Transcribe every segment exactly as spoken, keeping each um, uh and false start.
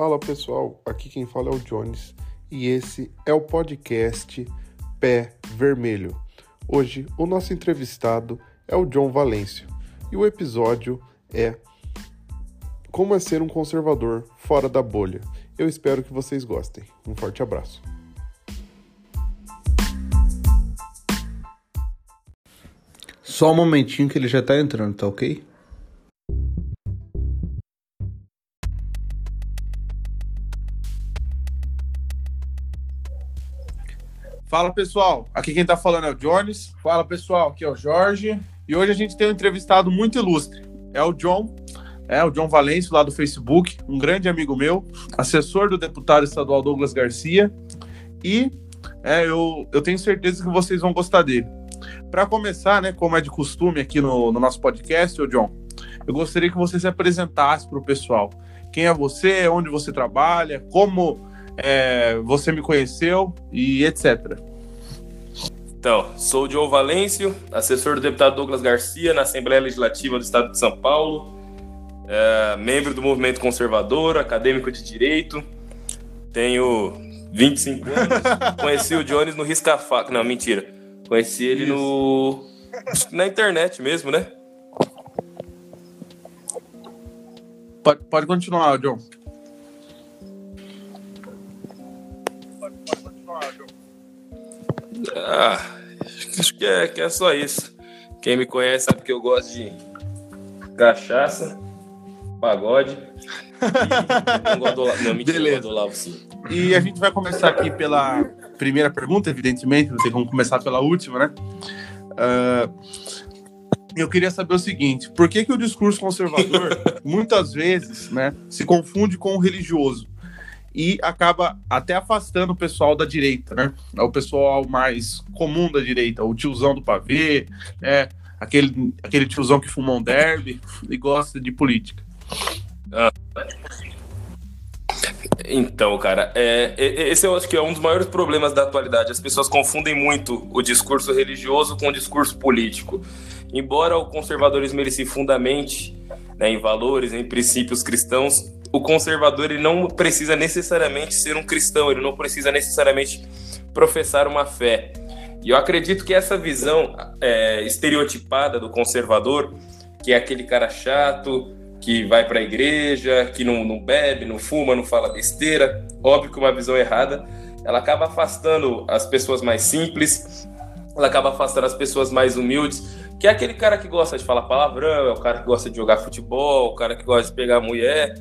Fala pessoal, aqui quem fala é o Jones e esse é o podcast Pé Vermelho. Hoje o nosso entrevistado é o John Valêncio e o episódio é Como é ser um conservador fora da bolha. Eu espero que vocês gostem. Um forte abraço. Só um momentinho que ele já tá entrando, tá ok? Fala pessoal, aqui quem tá falando é o Jones. Fala pessoal, aqui é o Jorge. E hoje a gente tem um entrevistado muito ilustre. É o John, é o John Valêncio lá do Facebook, um grande amigo meu, assessor do deputado estadual Douglas Garcia. E é, eu, eu tenho certeza que vocês vão gostar dele. Para começar, né, como é de costume aqui no, no nosso podcast, ô John, eu gostaria que você se apresentasse para o pessoal. Quem é você, onde você trabalha, como é, você me conheceu e etcétera. Então, sou o John Valêncio, assessor do deputado Douglas Garcia na Assembleia Legislativa do Estado de São Paulo, é, membro do Movimento Conservador, acadêmico de Direito, tenho vinte e cinco anos, conheci o Jones no Risca-Faca, não, mentira, conheci ele Isso. no na internet mesmo, né? Pode, pode continuar, John. Ah, acho que é, que é só isso. Quem me conhece sabe que eu gosto de cachaça, pagode. E não gosto do Olavo. Não, mentira, eu gosto do Olavo, sim. E a gente vai começar aqui pela primeira pergunta, evidentemente, não tem como começar pela última, né? Uh, eu queria saber o seguinte: por que que o discurso conservador, muitas vezes, né, se confunde com o religioso? E acaba até afastando o pessoal da direita, né? O pessoal mais comum da direita, o tiozão do pavê, é, aquele, aquele tiozão que fuma um derby e gosta de política. Ah. Então, cara, é, esse eu acho que é um dos maiores problemas da atualidade. As pessoas confundem muito o discurso religioso com o discurso político. Embora o conservadorismo ele se fundamente, né, em valores, em princípios cristãos, o conservador ele não precisa necessariamente ser um cristão, ele não precisa necessariamente professar uma fé. E eu acredito que essa visão é, estereotipada do conservador, que é aquele cara chato, que vai para a igreja, que não, não bebe, não fuma, não fala besteira, óbvio que uma visão errada, ela acaba afastando as pessoas mais simples, ela acaba afastando as pessoas mais humildes, que é aquele cara que gosta de falar palavrão, é o cara que gosta de jogar futebol, o cara que gosta de pegar mulher.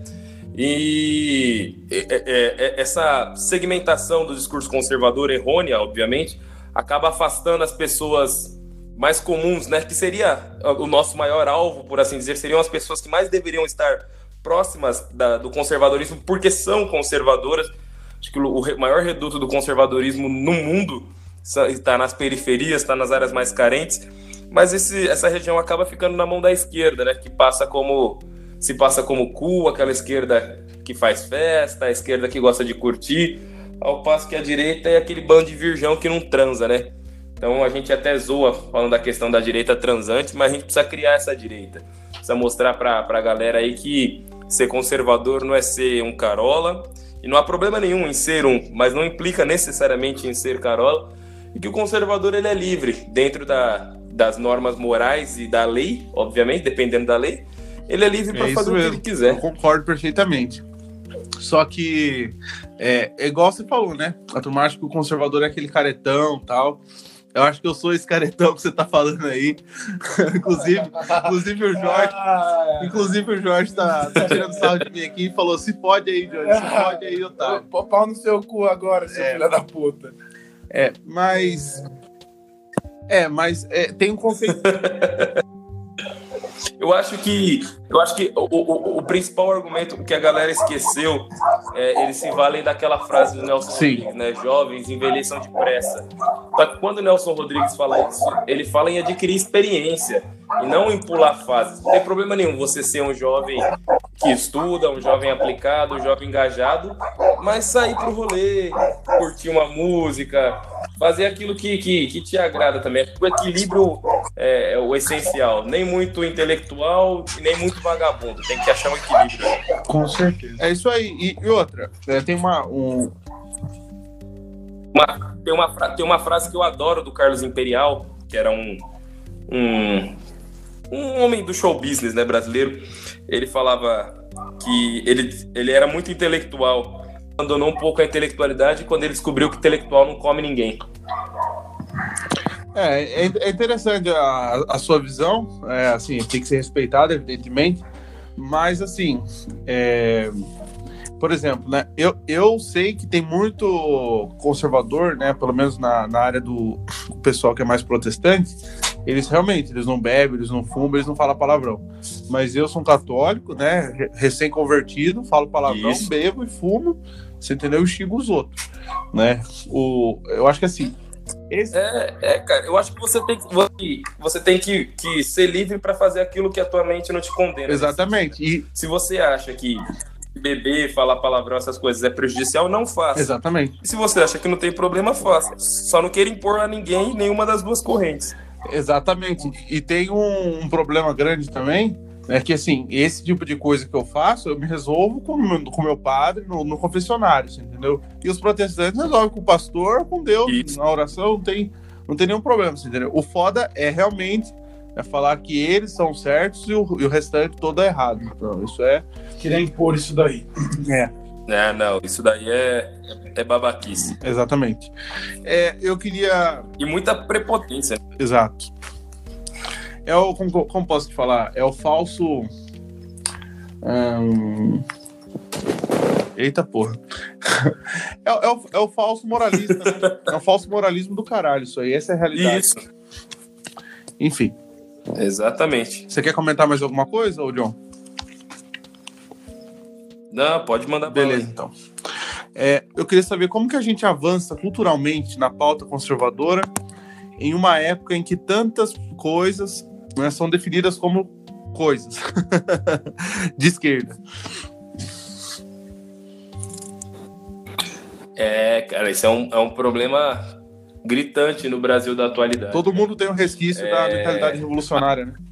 E é, é, essa segmentação do discurso conservador errônea, obviamente, acaba afastando as pessoas mais comuns, né? Que seria o nosso maior alvo, por assim dizer, seriam as pessoas que mais deveriam estar próximas da, do conservadorismo, porque são conservadoras. Acho que o maior reduto do conservadorismo no mundo está nas periferias, está nas áreas mais carentes, mas esse, essa região acaba ficando na mão da esquerda, né? Que passa como... se passa como cool, aquela esquerda que faz festa, a esquerda que gosta de curtir, ao passo que a direita é aquele bando de virgão que não transa, né? Então a gente até zoa falando da questão da direita transante, mas a gente precisa criar essa direita. Precisa mostrar pra, pra galera aí que ser conservador não é ser um carola, e não há problema nenhum em ser um, mas não implica necessariamente em ser carola, e que o conservador ele é livre dentro da, das normas morais e da lei, obviamente, dependendo da lei. Ele é livre para é fazer o que ele quiser. Eu concordo perfeitamente. Só que, é, é igual você falou, né? A turma acha que o conservador é aquele caretão e tal. Eu acho que eu sou esse caretão que você tá falando aí. inclusive, inclusive o Jorge, inclusive o Jorge tá, tá tirando sarro de mim aqui e falou: se pode aí, Jorge, se pode aí, Otávio. Pô, pau no seu cu agora, seu é, filho da puta. É, mas... É, mas é, tem um conceito... Eu acho que, eu acho que o, o, o principal argumento que a galera esqueceu, é, eles se valem daquela frase do Nelson Sim. Rodrigues, né? Jovens envelheçam depressa. Só que quando o Nelson Rodrigues fala isso, ele fala em adquirir experiência e não em pular fases. Não tem problema nenhum você ser um jovem que estuda, um jovem aplicado, um jovem engajado, mas sair pro rolê, curtir uma música, fazer aquilo que, que, que te agrada também. O equilíbrio é, é o essencial. Nem muito intelectual e nem muito vagabundo. Tem que achar um equilíbrio. Com certeza. É isso aí. E, e outra, é, tem uma... Um... uma tem, uma tem uma frase que eu adoro do Carlos Imperial, que era um, um, um homem do show business, né, brasileiro. Ele falava que ele, ele era muito intelectual, abandonou um pouco a intelectualidade quando ele descobriu que intelectual não come ninguém. É, é interessante a, a sua visão, é, assim, tem que ser respeitada, evidentemente, mas, assim, é, por exemplo, né, eu, eu sei que tem muito conservador, né, pelo menos na, na área do pessoal que é mais protestante, eles realmente, eles não bebem, eles não fumam, eles não falam palavrão. Mas eu sou um católico, né, recém-convertido, falo palavrão, Isso. bebo e fumo, você entendeu? E xingo os outros, né? O, eu acho que assim... Esse... É, é, cara, eu acho que você tem, que, você tem que, que ser livre para fazer aquilo que a tua mente não te condena. Exatamente. E... Se você acha que beber, falar palavrão, essas coisas é prejudicial, não faça. Exatamente. E se você acha que não tem problema, faça. Só não queira impor a ninguém nenhuma das duas correntes. Exatamente. E tem um, um problema grande também, é que, assim, esse tipo de coisa que eu faço, eu me resolvo com o com meu padre no, no confessionário, você entendeu? E os protestantes resolvem com o pastor, com Deus, Isso. na oração, não tem, não tem nenhum problema, você entendeu? O foda é realmente é falar que eles são certos e o, e o restante todo é errado. Então, isso é... Queria impor isso daí. É. É, não, isso daí é, é babaquice. Exatamente. É, eu queria... E muita prepotência. Exato. É o, como, como posso te falar? É o falso... Hum... Eita porra. É, é, o, é o falso moralista, né? É o falso moralismo do caralho, isso aí. Essa é a realidade. Isso. Enfim. Exatamente. Você quer comentar mais alguma coisa, ô John? Não, pode mandar. Beleza, bala, então. É, eu queria saber como que a gente avança culturalmente na pauta conservadora em uma época em que tantas coisas, né, são definidas como coisas de esquerda. É, cara, isso é um, é um problema gritante no Brasil da atualidade. Todo mundo tem um resquício é... da mentalidade revolucionária, né?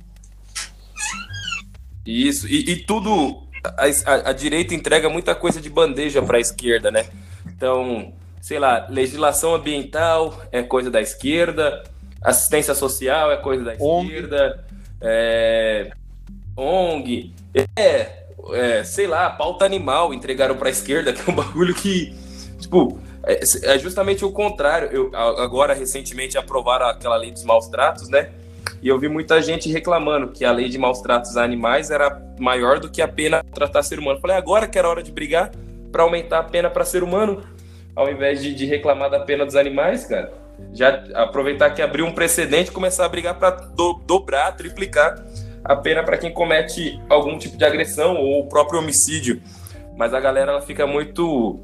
Isso, e, e tudo... A, a, a direita entrega muita coisa de bandeja para a esquerda, né? Então, sei lá, legislação ambiental é coisa da esquerda, assistência social é coisa da esquerda, é, O N G, é, é, sei lá, pauta animal entregaram para a esquerda, que é um bagulho que, tipo, é, é justamente o contrário. Eu, agora, recentemente, aprovaram aquela lei dos maus tratos, né? E eu vi muita gente reclamando que a lei de maus tratos a animais era maior do que a pena tratar ser humano. Falei, agora que era hora de brigar para aumentar a pena para ser humano, ao invés de, de reclamar da pena dos animais, cara. Já aproveitar que abriu um precedente e começar a brigar para do, dobrar, triplicar a pena para quem comete algum tipo de agressão ou o próprio homicídio. Mas a galera ela fica muito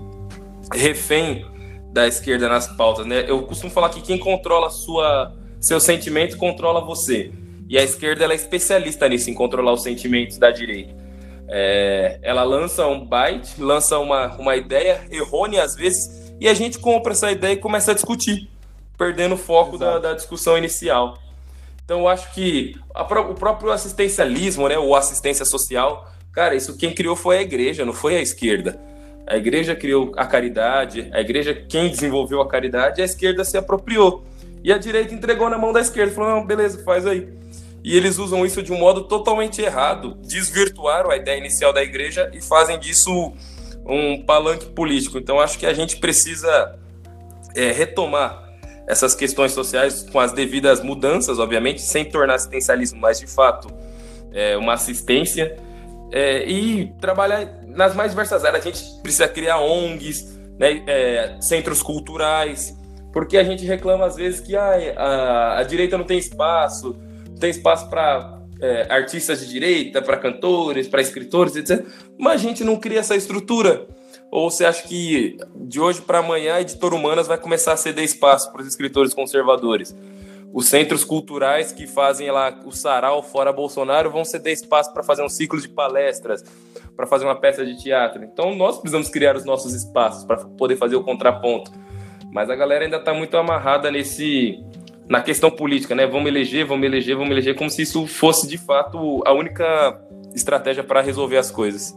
refém da esquerda nas pautas, né? Eu costumo falar que quem controla a sua... Seu sentimento controla você. E a esquerda ela é especialista nisso, em controlar os sentimentos da direita. É, ela lança um byte, lança uma, uma ideia errônea às vezes, e a gente compra essa ideia e começa a discutir, perdendo o foco da, da discussão inicial. Então eu acho que a, o próprio assistencialismo, né, ou assistência social, cara, isso quem criou foi a igreja, não foi a esquerda. A igreja criou a caridade, a igreja, quem desenvolveu a caridade, a esquerda se apropriou. E a direita entregou na mão da esquerda, falou, não, beleza, faz aí. E eles usam isso de um modo totalmente errado, desvirtuaram a ideia inicial da igreja e fazem disso um palanque político. Então, acho que a gente precisa é, retomar essas questões sociais com as devidas mudanças, obviamente, sem tornar assistencialismo, mas, de fato, é, uma assistência é, e trabalhar nas mais diversas áreas. A gente precisa criar O N Gs, né, é, centros culturais, porque a gente reclama às vezes que ah, a, a direita não tem espaço, não tem espaço para é, artistas de direita, para cantores, para escritores, etcétera. Mas a gente não cria essa estrutura. Ou você acha que de hoje para amanhã a Editora Humanas vai começar a ceder espaço para os escritores conservadores? Os centros culturais que fazem lá o sarau fora Bolsonaro vão ceder espaço para fazer um ciclo de palestras, para fazer uma peça de teatro. Então nós precisamos criar os nossos espaços para poder fazer o contraponto. Mas a galera ainda está muito amarrada nesse, na questão política, né? Vamos eleger, vamos eleger, vamos eleger, como se isso fosse, de fato, a única estratégia para resolver as coisas.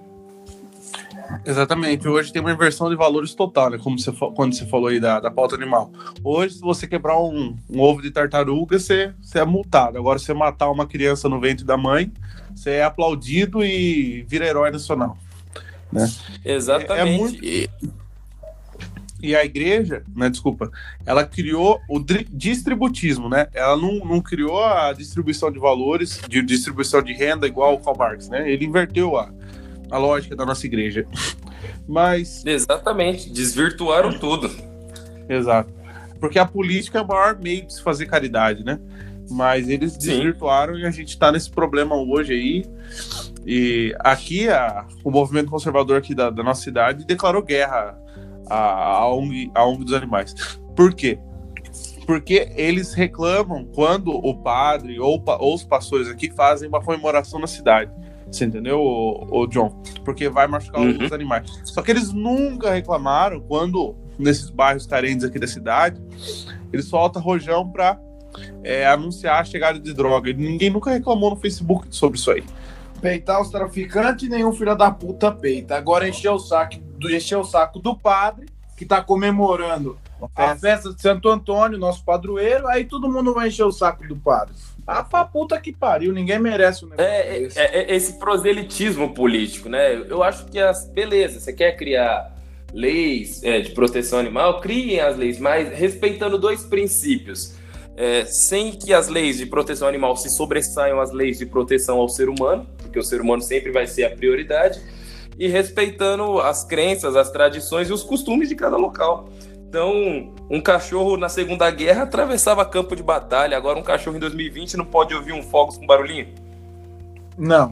Exatamente. Hoje tem uma inversão de valores total, né? Como você, quando você falou aí da, da pauta animal. Hoje, se você quebrar um, um ovo de tartaruga, você, você é multado. Agora, se você matar uma criança no ventre da mãe, você é aplaudido e vira herói nacional. Né? Exatamente. É, é muito... E a igreja, né, desculpa, ela criou o distributismo, né? Ela não, não criou a distribuição de valores, de distribuição de renda igual o Karl Marx, né? Ele inverteu a, a lógica da nossa igreja. Mas... Exatamente, desvirtuaram tudo. Exato. Porque a política é o maior meio de se fazer caridade, né? Mas eles Sim. desvirtuaram e a gente tá nesse problema hoje aí. E aqui, a, o movimento conservador aqui da, da nossa cidade declarou guerra A, a, ONG, a ONG dos animais. Por quê? Porque eles reclamam quando o padre ou, ou os pastores aqui fazem uma comemoração na cidade. Você entendeu, o, o John? Porque vai machucar uhum. os animais. Só que eles nunca reclamaram quando, nesses bairros carentes aqui da cidade, eles soltam rojão pra é, anunciar a chegada de droga. Ninguém nunca reclamou no Facebook sobre isso aí. Peitar os traficantes, nenhum filho da puta peita. Agora encher o saco do, encher o saco do padre, que tá comemorando a festa de Santo Antônio, nosso padroeiro, aí todo mundo vai encher o saco do padre. Ah, pra puta que pariu, ninguém merece o negócio é, desse. É, é esse proselitismo político, né? Eu acho que, as, beleza, você quer criar leis é, de proteção animal, criem as leis, mas respeitando dois princípios. É, sem que as leis de proteção animal se sobressaiam às leis de proteção ao ser humano, porque o ser humano sempre vai ser a prioridade, e respeitando as crenças, as tradições e os costumes de cada local. Então, um cachorro na Segunda Guerra atravessava campo de batalha, agora um cachorro em dois mil e vinte não pode ouvir um fogos com barulhinho? Não.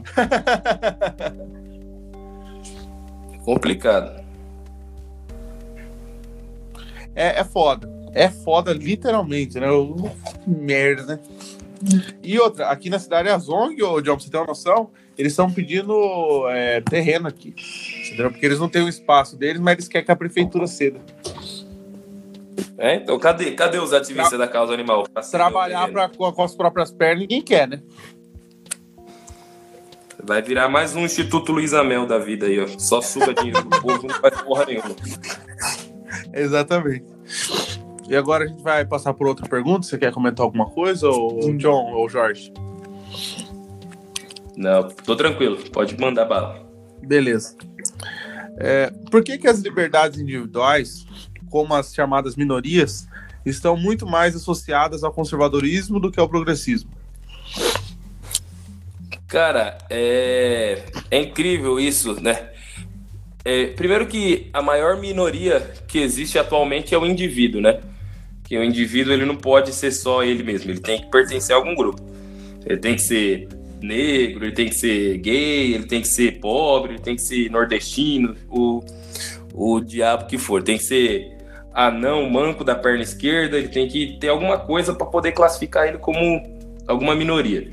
Complicado. É, é foda. É foda, literalmente, né? Merda, né? E outra, aqui na cidade a Zong, ô, John, pra você ter uma noção, eles estão pedindo é, terreno aqui. Entendeu? Porque eles não têm o espaço deles, mas eles querem que a prefeitura ceda. É, então cadê, cadê os ativistas Tra- da causa animal? Trabalhar pra, com, com as próprias pernas ninguém quer, né? Vai virar mais um Instituto Luiz Amel da vida aí, ó. Só suga dinheiro do povo, não faz porra nenhuma. Exatamente. E agora a gente vai passar por outra pergunta. Você quer comentar alguma coisa, ou John ou Jorge? Não, tô tranquilo. Pode mandar bala. Beleza. É, por que que as liberdades individuais, como as chamadas minorias, estão muito mais associadas ao conservadorismo do que ao progressismo? Cara, é, é incrível isso, né? É, primeiro que a maior minoria que existe atualmente é o indivíduo, né? Que o indivíduo ele não pode ser só ele mesmo, ele tem que pertencer a algum grupo. Ele tem que ser negro, ele tem que ser gay, ele tem que ser pobre, ele tem que ser nordestino, o, o diabo que for. Tem que ser anão, manco da perna esquerda, ele tem que ter alguma coisa para poder classificar ele como alguma minoria.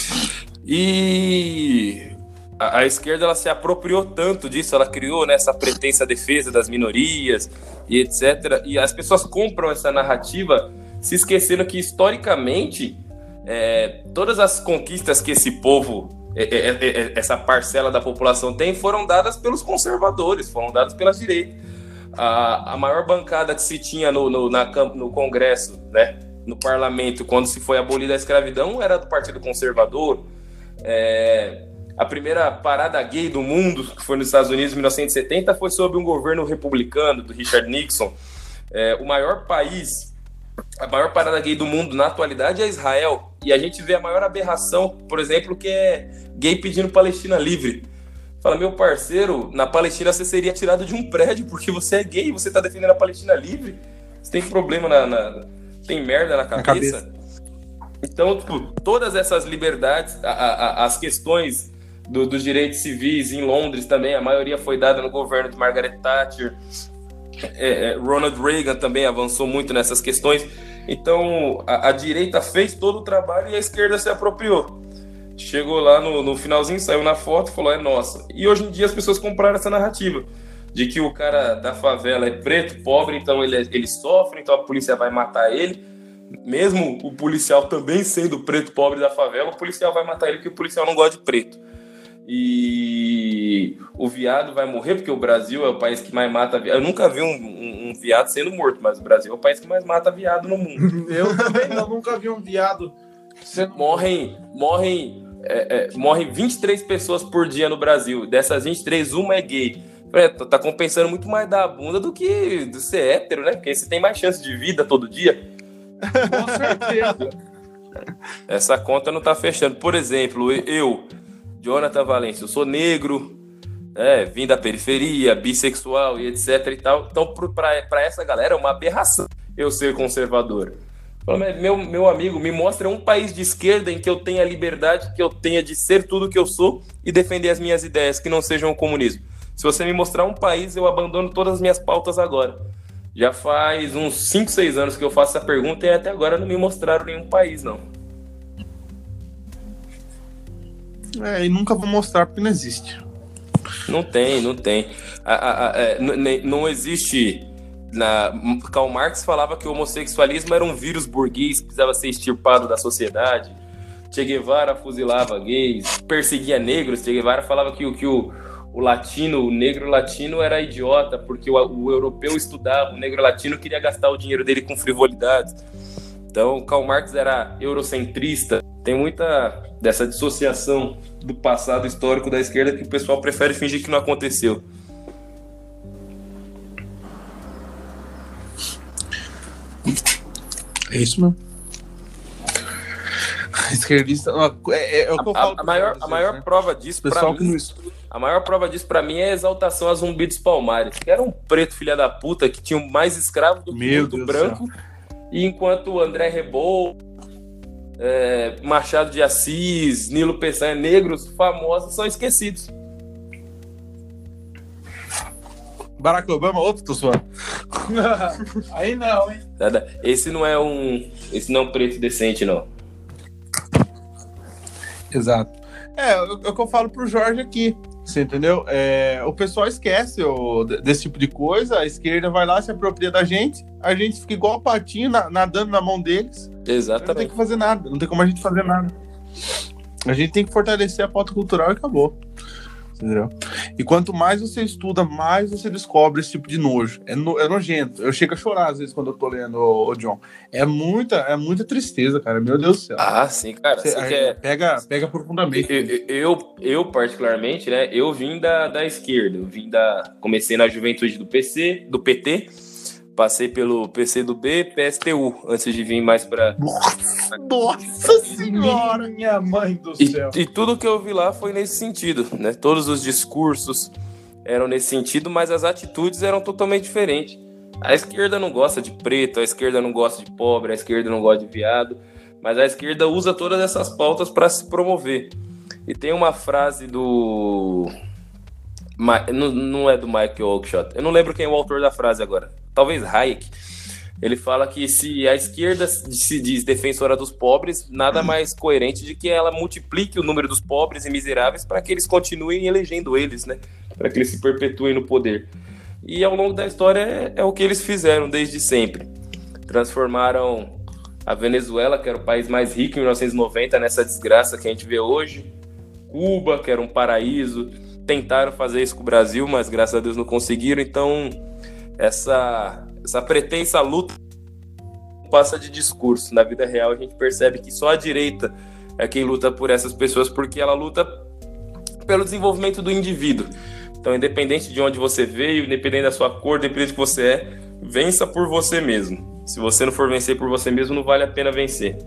E a, a esquerda ela se apropriou tanto disso, ela criou, né, essa pretensa defesa das minorias e etcétera. E as pessoas compram essa narrativa se esquecendo que, historicamente, é, todas as conquistas que esse povo, é, é, é, essa parcela da população tem, foram dadas pelos conservadores, foram dadas pela direita. A, a maior bancada que se tinha no, no, na, no Congresso, né, no Parlamento, quando se foi abolida a escravidão, era do Partido Conservador. É, a primeira parada gay do mundo, que foi nos Estados Unidos em mil novecentos e setenta, foi sob um governo republicano do Richard Nixon. É, o maior país, a maior parada gay do mundo na atualidade é Israel, e a gente vê a maior aberração, por exemplo, que é gay pedindo Palestina livre. Fala, meu parceiro, na Palestina você seria tirado de um prédio porque você é gay, você tá defendendo a Palestina livre? Você tem problema na... na tem merda na cabeça? Na cabeça. Então, tipo, todas essas liberdades, a, a, as questões do, dos direitos civis em Londres também, a maioria foi dada no governo de Margaret Thatcher. É, é, Ronald Reagan também avançou muito nessas questões. Então, a, a direita fez todo o trabalho e a esquerda se apropriou. Chegou lá no, no finalzinho, saiu na foto e falou, é nossa. E hoje em dia as pessoas compraram essa narrativa de que o cara da favela é preto, pobre, então ele, ele sofre, então a polícia vai matar ele. Mesmo o policial também sendo preto, pobre da favela, o policial vai matar ele porque o policial não gosta de preto. E o viado vai morrer porque o Brasil é o país que mais mata viado. Eu nunca vi um, um, um viado sendo morto, mas o Brasil é o país que mais mata viado no mundo. Eu também eu nunca vi um viado sendo morrem, morrem, é, é, morrem vinte e três pessoas por dia no Brasil. Dessas vinte e três, uma é gay. É, tá compensando muito mais da bunda do que de ser hétero, né? Porque você tem mais chance de vida todo dia. Com certeza. Essa conta não tá fechando. Por exemplo, eu, Jonathan Valêncio, eu sou negro, é, vim da periferia, bissexual e etc e tal. Então, pra, pra essa galera é uma aberração eu ser conservador. Meu, meu amigo, me mostra um país de esquerda em que eu tenha a liberdade que eu tenha de ser tudo que eu sou e defender as minhas ideias, que não sejam o comunismo. Se você me mostrar um país, eu abandono todas as minhas pautas agora. Já faz uns cinco, seis anos que eu faço essa pergunta e até agora não me mostraram nenhum país, não. É, e nunca vou mostrar porque não existe. Não tem, não tem. A, a, a, é, n- não existe... Na... Karl Marx falava que o homossexualismo era um vírus burguês que precisava ser extirpado da sociedade. Che Guevara fuzilava gays, perseguia negros. Che Guevara falava que, que o, o latino, o negro latino era idiota, porque o, o europeu estudava, o negro latino queria gastar o dinheiro dele com frivolidades. Então, Karl Marx era eurocentrista. Tem muita dessa dissociação do passado histórico da esquerda que o pessoal prefere fingir que não aconteceu. É isso mesmo. Esquerdista. É, é, é o que eu A, falo a maior, vocês, a maior né? prova disso pra Pessoal que mim, não estuda. a maior prova disso pra mim é a exaltação a Zumbi dos Palmares, que era um preto filha da puta que tinha mais escravo do que Meu muito Deus branco. E enquanto o André Rebol, é, Machado de Assis, Nilo Peçanha, negros famosos são esquecidos. Barack Obama, outro tô suando. Aí não, hein? Esse não é um, esse não é um preto decente, não. Exato. É, é o que eu falo pro Jorge aqui. Você entendeu? É, o pessoal esquece o, desse tipo de coisa, a esquerda vai lá, se apropria da gente, a gente fica igual patinho na, nadando na mão deles. Não tem Exatamente. que fazer nada, não tem como a gente fazer nada. A gente tem que fortalecer a pauta cultural e acabou. Entendeu? E quanto mais você estuda, mais você descobre esse tipo de nojo. É, no, é nojento. Eu chego a chorar às vezes quando eu tô lendo, o John. É muita, é muita tristeza, cara. Meu Deus do céu. Ah, sim, cara. Você, Você quer... pega, pega profundamente. Eu, eu, eu, particularmente, né? Eu vim da, da esquerda. Eu vim da. Comecei na juventude do P C, do P T, passei pelo P C do B, P S T U, antes de vir mais pra. Nossa, nossa senhora! Minha mãe do E, céu. e tudo que eu vi lá foi nesse sentido, né? Todos os discursos eram nesse sentido, mas as atitudes eram totalmente diferentes. A esquerda não gosta de preto, a esquerda não gosta de pobre, a esquerda não gosta de viado, mas a esquerda usa todas essas pautas para se promover. E tem uma frase do... Não, não é do Michael Oakeshott, eu não lembro quem é o autor da frase agora, talvez Hayek. Ele fala que se a esquerda se diz defensora dos pobres, nada mais coerente de que ela multiplique o número dos pobres e miseráveis para que eles continuem elegendo eles, né? Para que eles se perpetuem no poder. E ao longo da história é, é o que eles fizeram desde sempre. Transformaram a Venezuela, que era o país mais rico em mil novecentos e noventa, nessa desgraça que a gente vê hoje. Cuba, que era um paraíso. Tentaram fazer isso com o Brasil, mas graças a Deus não conseguiram. Então, essa... Essa pretensa luta passa de discurso. Na vida real, a gente percebe que só a direita é quem luta por essas pessoas, porque ela luta pelo desenvolvimento do indivíduo. Então, independente de onde você veio, independente da sua cor, independente do que você é, vença por você mesmo. Se você não for vencer por você mesmo, não vale a pena vencer.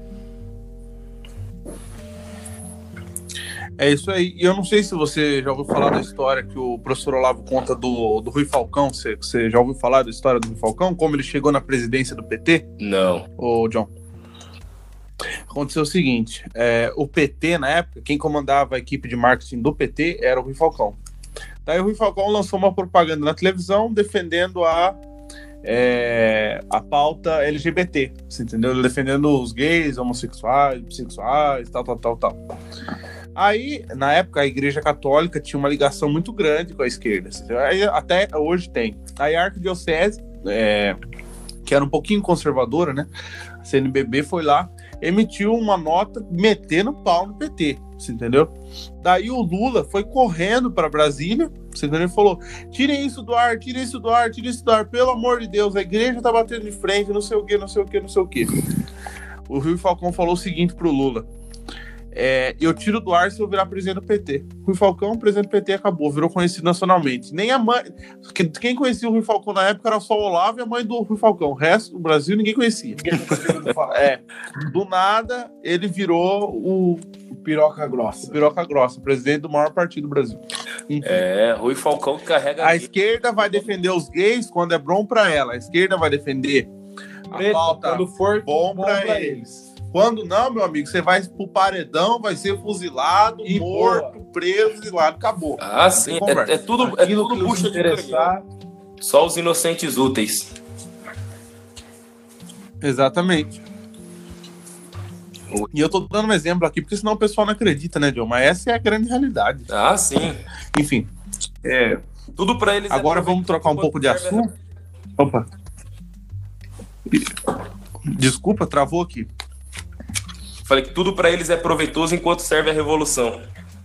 É isso aí. E eu não sei se você já ouviu falar da história que o professor Olavo conta do, do Rui Falcão. Você, você já ouviu falar da história do Rui Falcão? Como ele chegou na presidência do P T? Não. Ô, John. Aconteceu o seguinte. É, o P T, na época, quem comandava a equipe de marketing do P T era o Rui Falcão. Daí o Rui Falcão lançou uma propaganda na televisão defendendo a é, a pauta L G B T, você entendeu? Defendendo os gays, homossexuais, bissexuais, tal, tal, tal, tal. Aí, na época, a Igreja Católica tinha uma ligação muito grande com a esquerda. Aí, até hoje tem. Aí a Arquidiocese, é, que era um pouquinho conservadora, né? A C N B B foi lá, emitiu uma nota metendo pau no P T, você entendeu? Daí o Lula foi correndo para Brasília, você entendeu? Ele falou, tirem isso do ar, tirem isso do ar, tirem isso do ar, pelo amor de Deus, a igreja tá batendo de frente, não sei o que, não sei o que, não sei o que. O Rui Falcão falou o seguinte pro Lula, é, eu tiro do ar se eu virar presidente do P T. Rui Falcão, presidente do P T, acabou, virou conhecido nacionalmente. Nem a mãe, quem conhecia o Rui Falcão na época era só o Olavo e a mãe do Rui Falcão. O resto do Brasil ninguém conhecia. É, do nada ele virou o, o piroca grossa. O piroca grossa, presidente do maior partido do Brasil. Enfim, é, Rui Falcão carrega. A esquerda vai defender os gays quando é bom pra ela. A esquerda vai defender a Preto, pauta quando for bom, bom pra, pra eles. eles. Quando não, meu amigo, você vai pro paredão, vai ser fuzilado, E morto, boa. preso e lá acabou. Ah, sim, é, é tudo, é Aquilo tudo que puxa nos de interessar. canhão. Só os inocentes úteis. Exatamente. E eu tô dando um exemplo aqui, porque senão o pessoal não acredita, né, John? Mas essa é a grande realidade. Ah, sim. Enfim. É... Tudo pra eles. Agora é vamos trocar um pouco de assunto. Opa. Desculpa, travou aqui. Falei que tudo pra eles é proveitoso enquanto serve a revolução.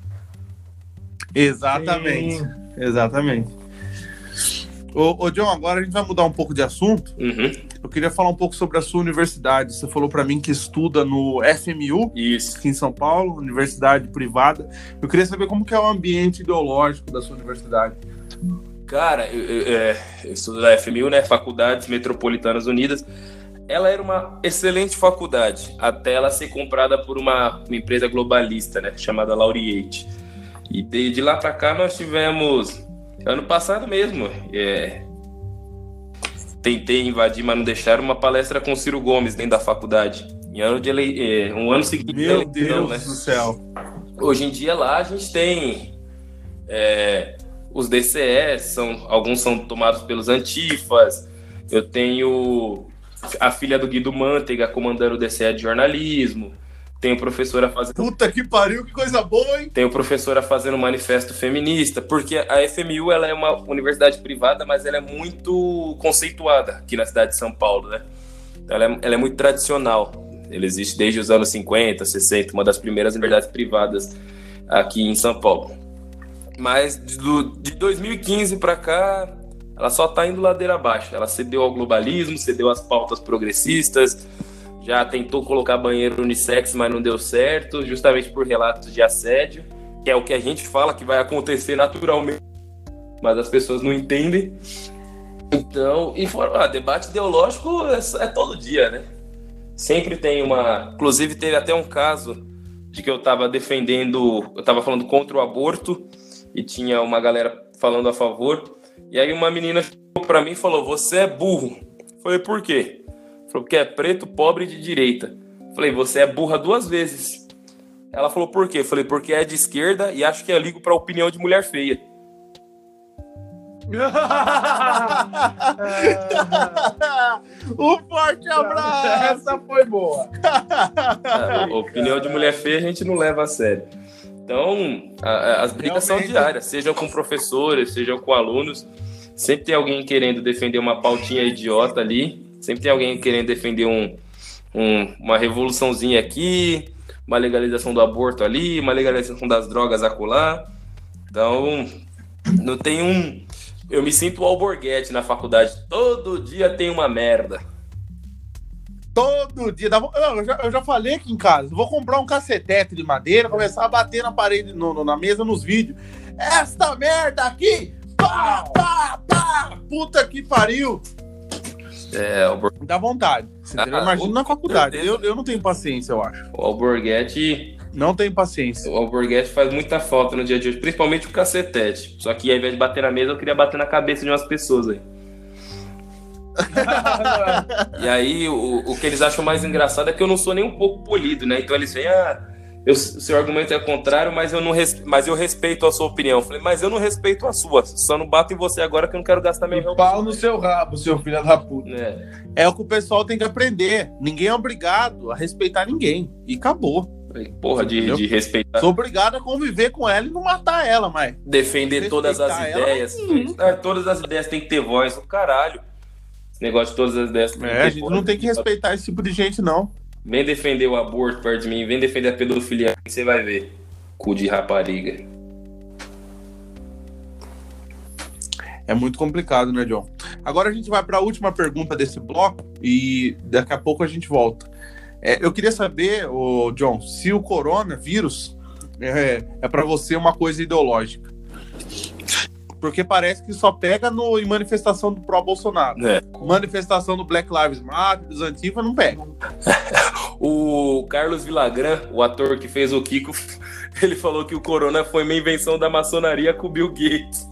Exatamente. Sim. Exatamente. Ô, ô, John, agora a gente vai mudar um pouco de assunto. Uhum. Eu queria falar um pouco sobre a sua universidade. Você falou pra mim que estuda no F M U, Isso. aqui em São Paulo, universidade privada. Eu queria saber como que é o ambiente ideológico da sua universidade. Cara, eu, eu, é, eu estudo na F M U, né? Faculdades Metropolitanas Unidas. Ela era uma excelente faculdade, até ela ser comprada por uma, uma empresa globalista, né? Chamada Laureate. E de, de lá pra cá nós tivemos... Ano passado mesmo, é, tentei invadir, mas não deixaram, uma palestra com o Ciro Gomes dentro da faculdade. Em ano de ele... é, um ano seguinte da Meu eleição, Deus né? do céu. Hoje em dia lá a gente tem é, os D C S, são, alguns são tomados pelos antifas. Eu tenho a filha do Guido Mantega comandando o D C E de jornalismo. Tenho professora fazendo... Puta que pariu, que coisa boa, hein? Tenho professora fazendo manifesto feminista, porque a F M U ela é uma universidade privada, mas ela é muito conceituada aqui na cidade de São Paulo, né? Ela é, ela é muito tradicional. Ela existe desde os anos cinquenta, sessenta, uma das primeiras universidades privadas aqui em São Paulo. Mas do, de dois mil e quinze para cá, ela só está indo ladeira abaixo. Ela cedeu ao globalismo, cedeu às pautas progressistas, já tentou colocar banheiro unissex, mas não deu certo, justamente por relatos de assédio, que é o que a gente fala que vai acontecer naturalmente, mas as pessoas não entendem. Então, e fora, ah, debate ideológico é, é todo dia, né? Sempre tem uma... Inclusive, teve até um caso de que eu estava defendendo, eu estava falando contra o aborto, e tinha uma galera falando a favor, e aí uma menina chegou para mim e falou, você é burro. Eu falei, por quê? Falou, porque é preto, pobre e de direita. Falei, você é burra duas vezes. Ela falou, por quê? Falei, porque é de esquerda e acho que é ligo pra opinião de mulher feia. Um forte abraço! Essa foi boa. A opinião de mulher feia a gente não leva a sério. Então, a, a, as brigas Realmente. são diárias, sejam com professores, sejam com alunos. Sempre tem alguém querendo defender uma pautinha idiota ali. Sempre tem alguém querendo defender um, um, uma revoluçãozinha aqui, uma legalização do aborto ali, uma legalização das drogas acolá. Então, não tem um... Eu me sinto o alborguete na faculdade. Todo dia tem uma merda. Todo dia. Dá... Eu, já, eu já falei aqui em casa. Vou comprar um cacetete de madeira, começar a bater na parede, no, no, na mesa, nos vídeos. Esta merda aqui! Pá, pá, pá! Puta que pariu! É, albor... Dá vontade. Você Ah, Imagina na faculdade. certeza. Eu, eu não tenho paciência, eu acho. o alborguete... Não tenho paciência. O alborguete faz muita falta no dia de hoje, principalmente o cacetete. Só que ao invés de bater na mesa, eu queria bater na cabeça de umas pessoas aí. E aí, o, o que eles acham mais engraçado é que eu não sou nem um pouco polido, né? Então eles vêm, ah, eu, o seu argumento é contrário, mas eu, não res, mas eu respeito a sua opinião. Eu falei, mas eu não respeito a sua, só não bato em você agora que eu não quero gastar meu real. Pau no seu rabo, seu filho da puta. É. é o que o pessoal tem que aprender. Ninguém é obrigado a respeitar ninguém. E acabou. Porra, de, de respeitar. Sou obrigado a conviver com ela e não matar ela, mas... Defender todas as ideias. Ela, ah, todas as ideias tem que ter voz. O caralho. Esse negócio de todas as ideias tem é, que ter a gente voz. Não tem que respeitar esse tipo de gente, não. Vem defender o aborto perto de mim, vem defender a pedofilia, você vai ver. Cu de rapariga. É muito complicado, né, John? Agora a gente vai para a última pergunta desse bloco e daqui a pouco a gente volta. É, eu queria saber, ô, John, se o coronavírus é, é para você uma coisa ideológica. Porque parece que só pega no, em manifestação do pró-Bolsonaro. É. Manifestação do Black Lives Matter, dos Antifa, não pega. O Carlos Villagrán, o ator que fez o Kiko, ele falou que o corona foi uma invenção da maçonaria com o Bill Gates.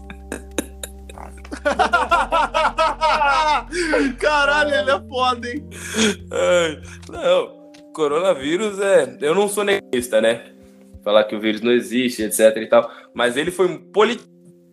Caralho, ele é foda, hein? Ai, não, coronavírus é... Eu não sou negacionista, né? Falar que o vírus não existe, etc e tal. Mas ele foi um político.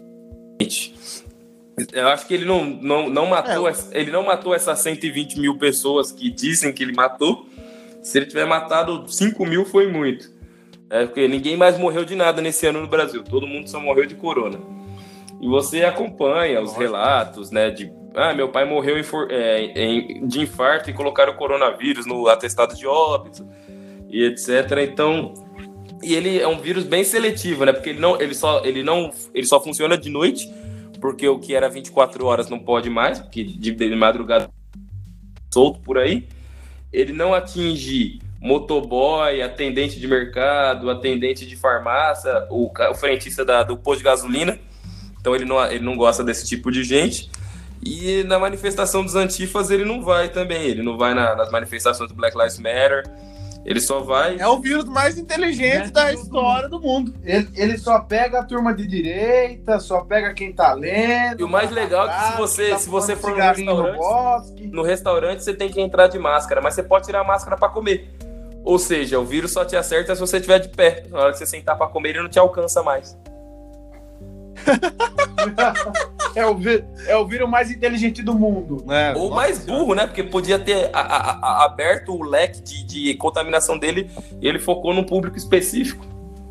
Eu acho que ele não, não, não matou é. ele não matou essas cento e vinte mil pessoas que dizem que ele matou. Se ele tiver matado cinco mil foi muito. É, porque ninguém mais morreu de nada nesse ano no Brasil. Todo mundo só morreu de corona. E você acompanha os relatos, né? De ah, meu pai morreu em, é, em, de infarto e colocaram o coronavírus no atestado de óbito e etcétera. Então, e ele é um vírus bem seletivo, né? Porque ele não, ele só, ele não, ele só funciona de noite, porque o que era vinte e quatro horas não pode mais, porque de, de madrugada solto por aí. Ele não atinge motoboy, atendente de mercado, atendente de farmácia, o, o frentista da, do posto de gasolina. Então ele não, ele não gosta desse tipo de gente. E na manifestação dos antifas ele não vai também. Ele não vai na, nas manifestações do Black Lives Matter. Ele só vai... É o vírus mais inteligente é, da história do mundo. Ele, ele só pega a turma de direita, só pega quem tá lendo. E o mais legal é que se você, tá se você for no restaurante, no, no restaurante você tem que entrar de máscara, mas você pode tirar a máscara para comer. Ou seja, o vírus só te acerta se você estiver de pé. Na hora que você sentar para comer, ele não te alcança mais. é, o, é o vírus mais inteligente do mundo. É, ou mais burro, né? Porque podia ter a, a, a, aberto o leque de, de contaminação dele e ele focou num público específico.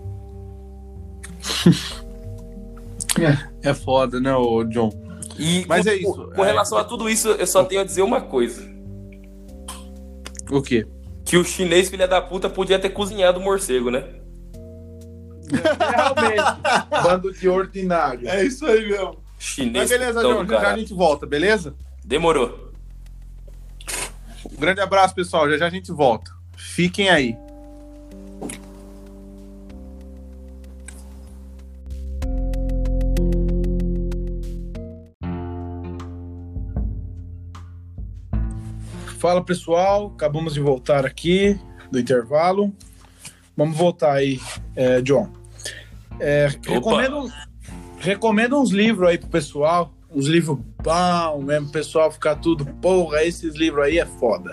É foda, né, ô John? E Mas com, é isso. Com, com relação é... a tudo isso, eu só tenho a dizer uma coisa. O quê? Que o chinês, filha da puta, podia ter cozinhado o morcego, né? Realmente, bando de ordinário. É isso aí mesmo. Chinês. Mas beleza, John, já, já a gente volta, beleza? Demorou. Um grande abraço, pessoal. Já já a gente volta. Fiquem aí. Fala, pessoal. Acabamos de voltar aqui do intervalo. Vamos voltar aí, é, John. É, recomendo, recomendo uns livros aí pro pessoal. Uns livros bons mesmo, o pessoal ficar tudo, porra, esses livros aí é foda.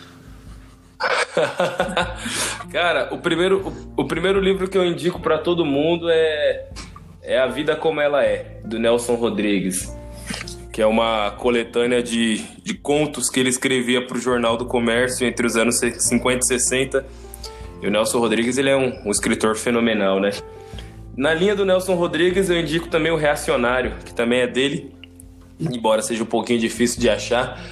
Cara, o primeiro, o, o primeiro livro que eu indico pra todo mundo é, é A Vida Como Ela É, do Nelson Rodrigues, que é uma coletânea de, de contos que ele escrevia pro Jornal do Comércio entre os anos cinquenta e sessenta. E o Nelson Rodrigues, ele é um, um escritor fenomenal, né? Na linha do Nelson Rodrigues, eu indico também o Reacionário, que também é dele, embora seja um pouquinho difícil de achar.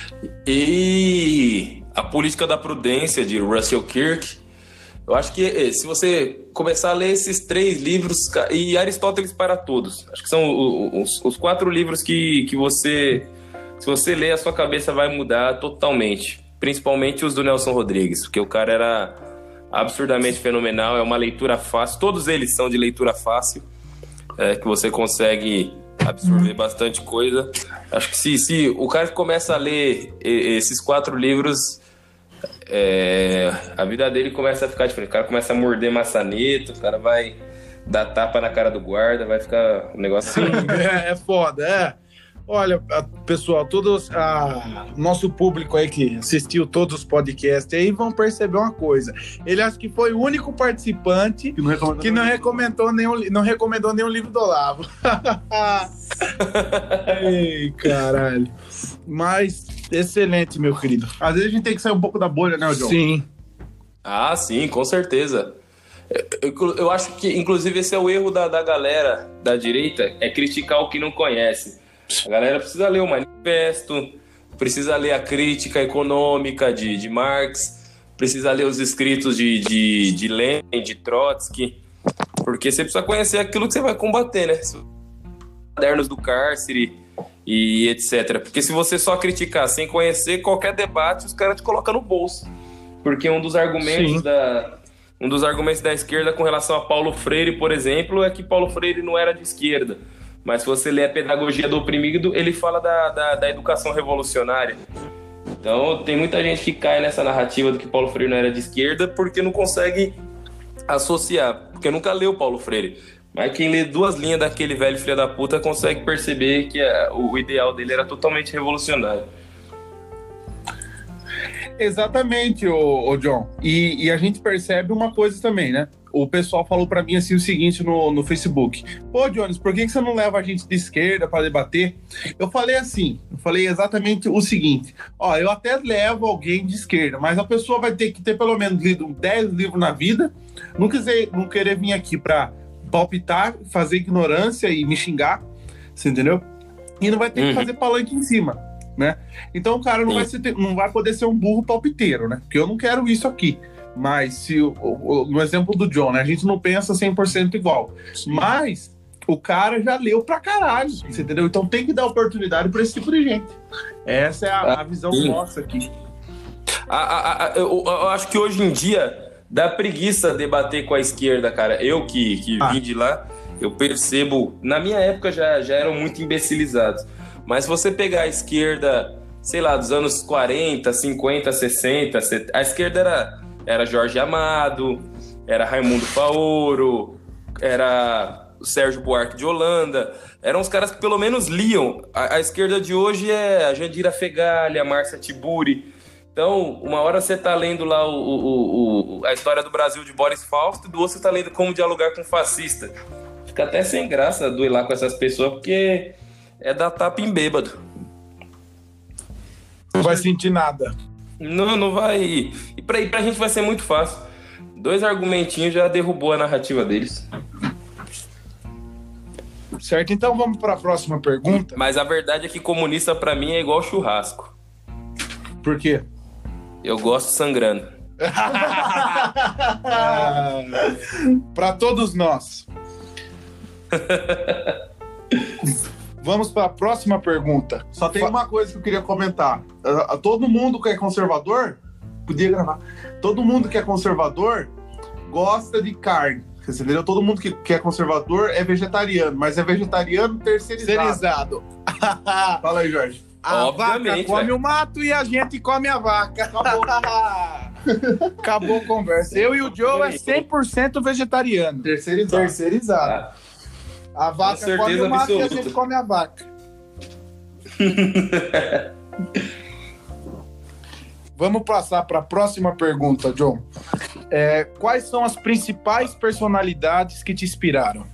E A Política da Prudência, de Russell Kirk. Eu acho que se você começar a ler esses três livros, e Aristóteles para Todos, acho que são os, os quatro livros que, que você, se você ler, a sua cabeça vai mudar totalmente. Principalmente os do Nelson Rodrigues, porque o cara era absurdamente fenomenal, é uma leitura fácil, todos eles são de leitura fácil, é, que você consegue absorver bastante coisa. Acho que se, se o cara começa a ler esses quatro livros, é, a vida dele começa a ficar diferente. O cara começa a morder maçaneta, o cara vai dar tapa na cara do guarda, vai ficar um negócio assim. é, é foda, é. Olha, pessoal, todos a nosso público aí que assistiu todos os podcasts aí vão perceber uma coisa. Ele acho que foi o único participante que não recomendou, que não recomendou, nenhum, não recomendou nenhum livro do Olavo. Ei, caralho. Mas excelente, meu querido. Às vezes a gente tem que sair um pouco da bolha, né, John? Sim. Ah, sim, com certeza. Eu, eu acho que, inclusive, esse é o erro da, da galera da direita, é criticar o que não conhece. A galera precisa ler o manifesto, precisa ler a crítica econômica de, de Marx, precisa ler os escritos de, de, de Lenin, de Trotsky, porque você precisa conhecer aquilo que você vai combater, né? Cadernos do cárcere e etcétera. Porque se você só criticar sem conhecer qualquer debate, os caras te colocam no bolso. Porque um dos argumentos da... Um dos argumentos da esquerda com relação a Paulo Freire, por exemplo, é que Paulo Freire não era de esquerda. Mas se você ler a Pedagogia do Oprimido, ele fala da, da, da educação revolucionária. Então, tem muita gente que cai nessa narrativa do que Paulo Freire não era de esquerda porque não consegue associar, porque nunca leu Paulo Freire. Mas quem lê duas linhas daquele velho filho da puta consegue perceber que a, o ideal dele era totalmente revolucionário. Exatamente, ô, ô John. E, e a gente percebe uma coisa também, né? O pessoal falou pra mim assim o seguinte no, no Facebook. Pô, Jones, por que, que você não leva a gente de esquerda pra debater? Eu falei assim, eu falei exatamente o seguinte. Ó, eu até levo alguém de esquerda, mas a pessoa vai ter que ter pelo menos lido dez livros na vida, não, quiser, não querer vir aqui pra palpitar, fazer ignorância e me xingar, você entendeu? E não vai ter uhum. que fazer palanque em cima. Né? Então o cara não vai, ser, não vai poder ser um burro palpiteiro, né? Porque eu não quero isso aqui. Mas se o, o, no exemplo do John, né? A gente não pensa cem por cento igual. Sim. Mas o cara já leu pra caralho, você entendeu? Então tem que dar oportunidade pra esse tipo de gente. Essa é a, a visão Sim. nossa aqui. A, a, a, eu, eu acho que hoje em dia dá preguiça debater com a esquerda, cara. Eu que, que ah. vim de lá, eu percebo... Na minha época já, já eram muito imbecilizados. Mas se você pegar a esquerda, sei lá, dos anos quarenta, cinquenta, sessenta, setenta, a esquerda era, era Jorge Amado, era Raimundo Faoro, era o Sérgio Buarque de Holanda, eram os caras que pelo menos liam. A, a esquerda de hoje é a Jandira Fegali, a Márcia Tiburi. Então, uma hora você tá lendo lá o, o, o, a história do Brasil de Boris Fausto, e do outro você tá lendo Como Dialogar com um Fascista. Fica até sem graça duelar com essas pessoas, porque... é dar tapa em bêbado. Não vai sentir nada. Não, não vai. E pra, e pra gente vai ser muito fácil. Dois argumentinhos já derrubou a narrativa deles. Certo, então vamos para a próxima pergunta. Mas a verdade é que comunista pra mim é igual churrasco. Por quê? Eu gosto sangrando. ah, para todos nós. Vamos para a próxima pergunta. Só tem uma coisa que eu queria comentar. Uh, todo mundo que é conservador, podia gravar. Todo mundo que é conservador gosta de carne. Você entendeu? Todo mundo que, que é conservador é vegetariano, mas é vegetariano terceirizado. terceirizado. Fala aí, Jorge. A vaca come o mato e a gente come a vaca. Acabou. Acabou a conversa. Eu e o Joe é cem por cento vegetariano. Terceirizado. Terceirizado. Ah. A vaca come o mato e a gente come a vaca. Vamos passar para a próxima pergunta, John. É, quais são as principais personalidades que te inspiraram?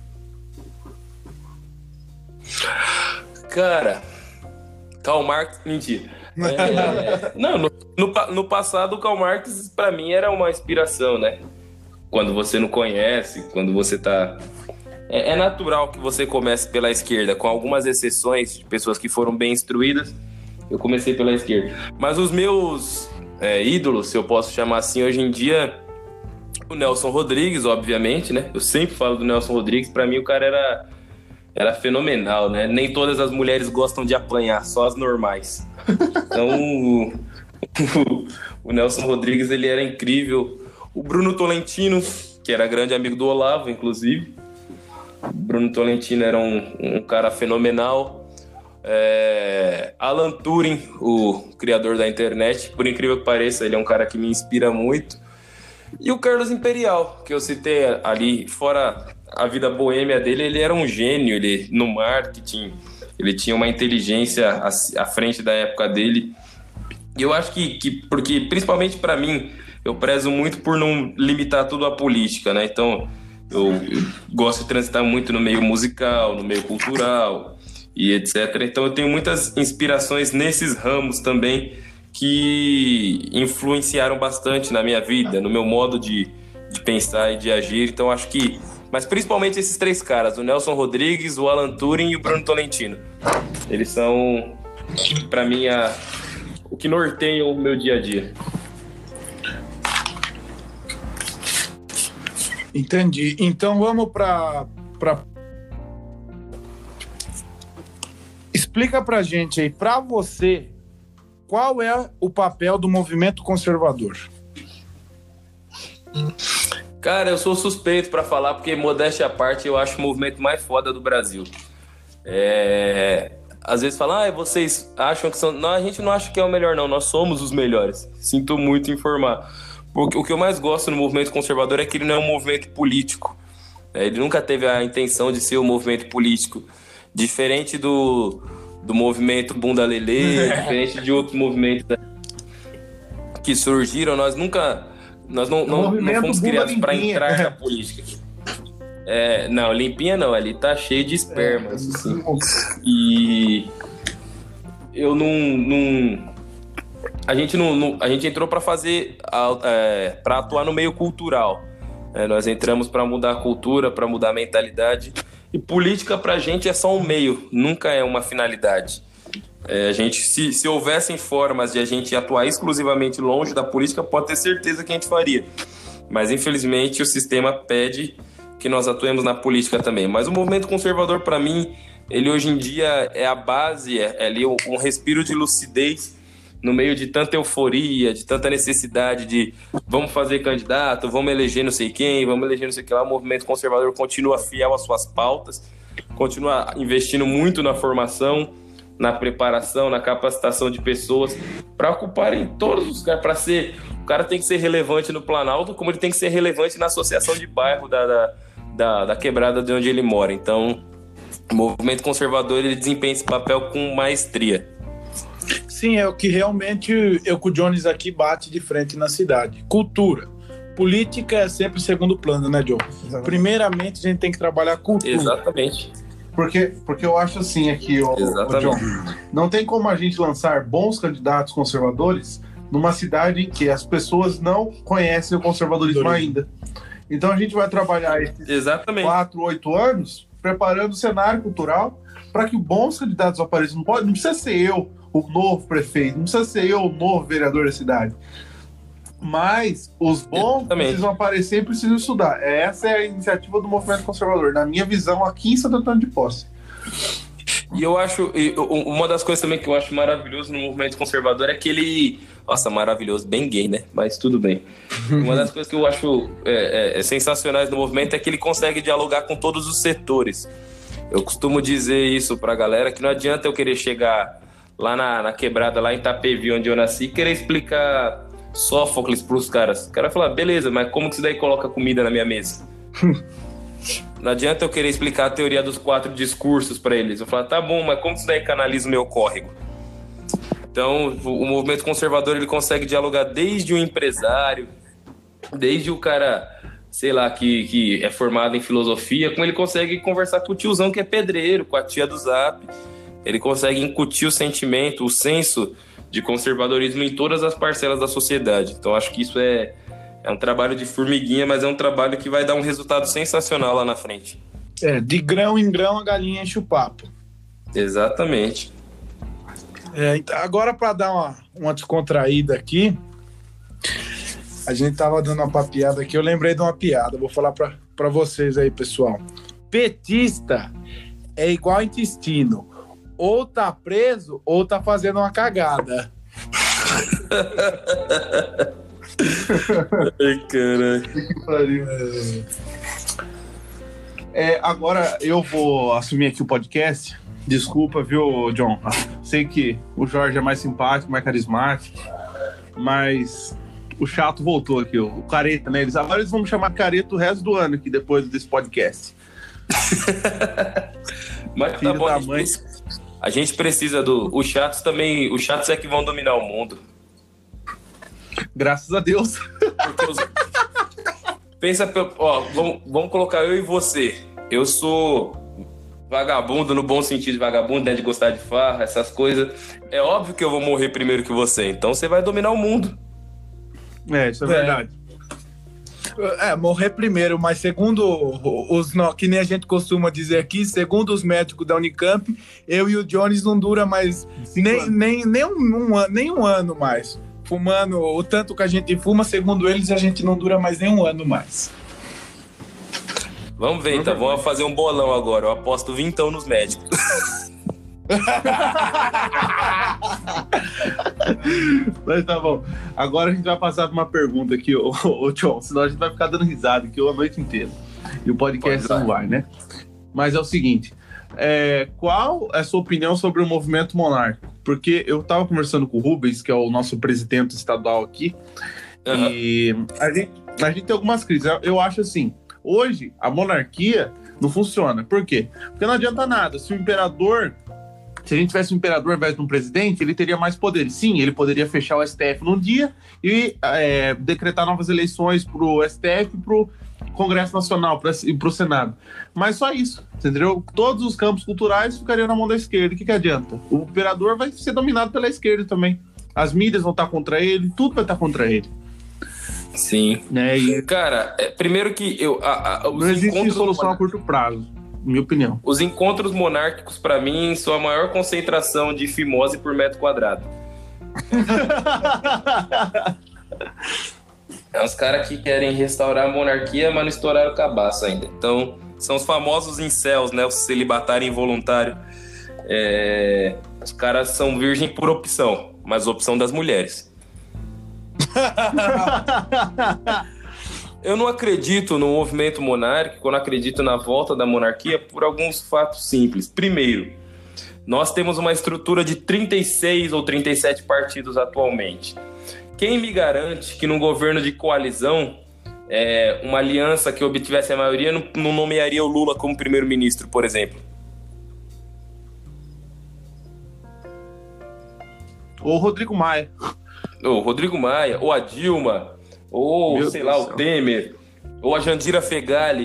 Cara, Karl Marx... Mentira. É, não, no, no, no passado, o Karl Marx, para mim, era uma inspiração, né? Quando você não conhece, quando você tá... É natural que você comece pela esquerda, com algumas exceções de pessoas que foram bem instruídas. Eu comecei pela esquerda. Mas os meus é, ídolos, se eu posso chamar assim, hoje em dia, o Nelson Rodrigues, obviamente, né? Eu sempre falo do Nelson Rodrigues. Pra mim, o cara era, era fenomenal, né? Nem todas as mulheres gostam de apanhar, só as normais. Então, o, o Nelson Rodrigues, ele era incrível. O Bruno Tolentino, que era grande amigo do Olavo, inclusive. Bruno Tolentino era um, um cara fenomenal. É, Alan Turing, o criador da internet, por incrível que pareça, ele é um cara que me inspira muito. E o Carlos Imperial, que eu citei ali, fora a vida boêmia dele, ele era um gênio, ele no marketing, Ele tinha uma inteligência à, à frente da época dele. E eu acho que, que porque, principalmente para mim, eu prezo muito por não limitar tudo à política, né? Então, eu, eu gosto de transitar muito no meio musical, no meio cultural e etcétera. Então, eu tenho muitas inspirações nesses ramos também que influenciaram bastante na minha vida, no meu modo de, de pensar e de agir. Então, acho que... Mas principalmente esses três caras, o Nelson Rodrigues, o Alan Turing e o Bruno Tolentino. Eles são, para mim, a, o que norteia o meu dia a dia. Entendi. Então vamos para... Pra... Explica pra gente aí, pra você, qual é o papel do movimento conservador? Cara, eu sou suspeito pra falar, porque, modéstia à parte, eu acho o movimento mais foda do Brasil. É... Às vezes falam, ah, vocês acham que são... Não, a gente não acha que é o melhor, não. Nós somos os melhores. Sinto muito em informar. Porque o que eu mais gosto no movimento conservador é que ele não é um movimento político. Ele nunca teve a intenção de ser um movimento político. Diferente do, do movimento Bunda Lelê, diferente de outros movimentos que surgiram, nós nunca... Nós não, não, não fomos criados para entrar na política. É, não, limpinha não, ali tá cheio de espermas. É, assim. E eu não. não a, gente não, não, a gente entrou para fazer. É, para atuar no meio cultural. É, nós entramos para mudar a cultura, para mudar a mentalidade. E política pra gente é só um meio, nunca é uma finalidade. É, a gente, se, se houvessem formas de a gente atuar exclusivamente longe da política, pode ter certeza que a gente faria. Mas, infelizmente, o sistema pede que nós atuemos na política também. Mas o movimento conservador, para mim, ele hoje em dia é a base, é, é ali um, um respiro de lucidez no meio de tanta euforia, de tanta necessidade de vamos fazer candidato, vamos eleger não sei quem, vamos eleger não sei o que lá. O movimento conservador continua fiel às suas pautas, continua investindo muito na formação, na preparação, na capacitação de pessoas para ocuparem todos os caras, para ser... O cara tem que ser relevante no Planalto, como ele tem que ser relevante na associação de bairro da, da, da, da quebrada de onde ele mora. Então, o movimento conservador, ele desempenha esse papel com maestria. Sim, é o que realmente eu com o Jones aqui bate de frente na cidade. Cultura. Política é sempre segundo plano, né, John? Exatamente. Primeiramente, a gente tem que trabalhar cultura. Exatamente. Porque, porque eu acho assim aqui, ó, ó, John, não tem como a gente lançar bons candidatos conservadores numa cidade em que as pessoas não conhecem o conservadorismo ainda. Então a gente vai trabalhar esses Exatamente. quatro, oito anos preparando o cenário cultural para que bons candidatos apareçam. Não, pode, não precisa ser eu o novo prefeito, não precisa ser eu o novo vereador da cidade. Mas os bons Exatamente. precisam aparecer e precisam estudar. Essa é a iniciativa do movimento conservador, na minha visão, aqui em Santo Antônio de Posse. E eu acho, uma das coisas também que eu acho maravilhoso no movimento conservador é que ele... Nossa, maravilhoso, bem gay, né? Mas tudo bem. Uma das coisas que eu acho é, é, é sensacionais no movimento é que ele consegue dialogar com todos os setores. Eu costumo dizer isso pra galera, que não adianta eu querer chegar lá na, na quebrada, lá em Itapevi, onde eu nasci, e querer explicar Sófocles pros caras. O cara vai falar, beleza, mas como que isso daí coloca comida na minha mesa? Não adianta eu querer explicar a teoria dos quatro discursos pra eles. Eu falo, tá bom, mas como que isso daí canaliza o meu córrego? Então, o movimento conservador, ele consegue dialogar desde o empresário, desde o cara, sei lá, que, que é formado em filosofia, como ele consegue conversar com o tiozão que é pedreiro, com a tia do Zap. Ele consegue incutir o sentimento, o senso de conservadorismo em todas as parcelas da sociedade. Então, acho que isso é, é um trabalho de formiguinha, mas é um trabalho que vai dar um resultado sensacional lá na frente. É, de grão em grão a galinha enche o papo. Exatamente. É, então, agora, para dar uma, uma descontraída aqui, a gente tava dando uma papiada aqui, eu lembrei de uma piada, vou falar para vocês aí, pessoal. Petista é igual intestino, ou tá preso ou tá fazendo uma cagada. Ai, caralho. Que pariu. É, agora eu vou assumir aqui o podcast. Desculpa, viu, John? Sei que o Jorge é mais simpático, mais carismático, mas o chato voltou aqui, o Careta, né? Eles, agora eles vão me chamar Careta o resto do ano aqui, depois desse podcast. Mas Filho tá bom, da a gente, mãe. precisa, A gente precisa do... Os chatos também... Os chatos é que vão dominar o mundo. Graças a Deus. Os... Pensa... Ó, vamos, vamos colocar eu e você. Eu sou vagabundo, no bom sentido de vagabundo, né? De gostar de farra, essas coisas. É óbvio que eu vou morrer primeiro que você. Então você vai dominar o mundo. É, isso é, é. verdade. É, morrer primeiro, mas segundo os, que nem a gente costuma dizer aqui, segundo os médicos da Unicamp, eu e o Jones não dura mais nem, nem, nem, um, um, nem um ano mais. Fumando o tanto que a gente fuma, segundo eles, a gente não dura mais nem um ano mais. Vamos ver, então. Vamos fazer um bolão agora. Eu aposto vintão nos médicos. Mas tá bom. Agora a gente vai passar por uma pergunta aqui, ô, ô, ô John, senão a gente vai ficar dando risada aqui a noite inteira. E o podcast não vai, né? Mas é o seguinte, é, qual é a sua opinião sobre o movimento monárquico? Porque eu tava conversando com o Rubens, que é o nosso presidente estadual aqui, uhum. e a gente, a gente tem algumas crises. Eu, eu acho assim, hoje a monarquia não funciona. Por quê? Porque não adianta nada. Se o imperador... Se a gente tivesse um imperador ao invés de um presidente, ele teria mais poderes. Sim, ele poderia fechar o S T F num dia e é, decretar novas eleições para o S T F e para o Congresso Nacional e para o Senado. Mas só isso, entendeu? Todos os campos culturais ficariam na mão da esquerda. O que, que adianta? O imperador vai ser dominado pela esquerda também. As mídias vão estar contra ele, tudo vai estar contra ele. Sim. É, e... Cara, é, primeiro que eu... A, a, não existe solução a curto prazo. Minha opinião. Os encontros monárquicos, para mim, são a maior concentração de fimose por metro quadrado. É os caras que querem restaurar a monarquia, mas não estouraram o cabaço ainda. Então, são os famosos incels, né? Os celibatários involuntários. É... Os caras são virgem por opção, mas opção das mulheres. Eu não acredito no movimento monárquico, eu não acredito na volta da monarquia por alguns fatos simples. Primeiro, nós temos uma estrutura de trinta e seis ou trinta e sete partidos atualmente. Quem me garante que num governo de coalizão, é, uma aliança que obtivesse a maioria não, não nomearia o Lula como primeiro-ministro, por exemplo? Ou o Rodrigo Maia. Ou o Rodrigo Maia, ou a Dilma... ou, Meu sei Deus lá, o Temer, ou a Jandira Fegali.